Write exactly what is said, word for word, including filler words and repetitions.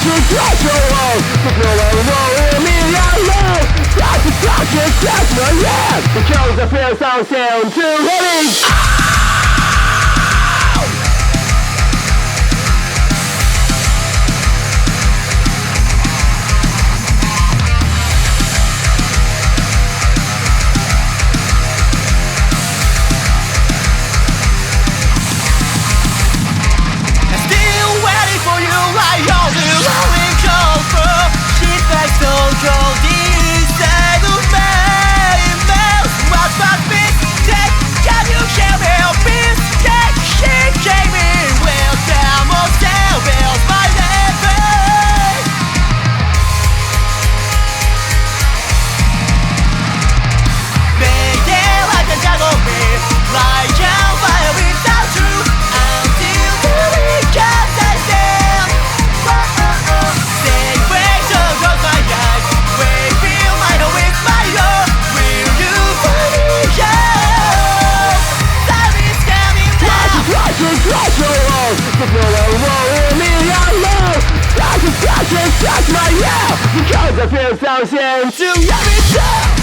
crashing across your wall. There's no one rolling me alone. That's the darkest, that's my life. Because I feel so sound too heavy. There's no one rolling me alone. That's the darkest, that's my hell. Because I feel so sound to every time.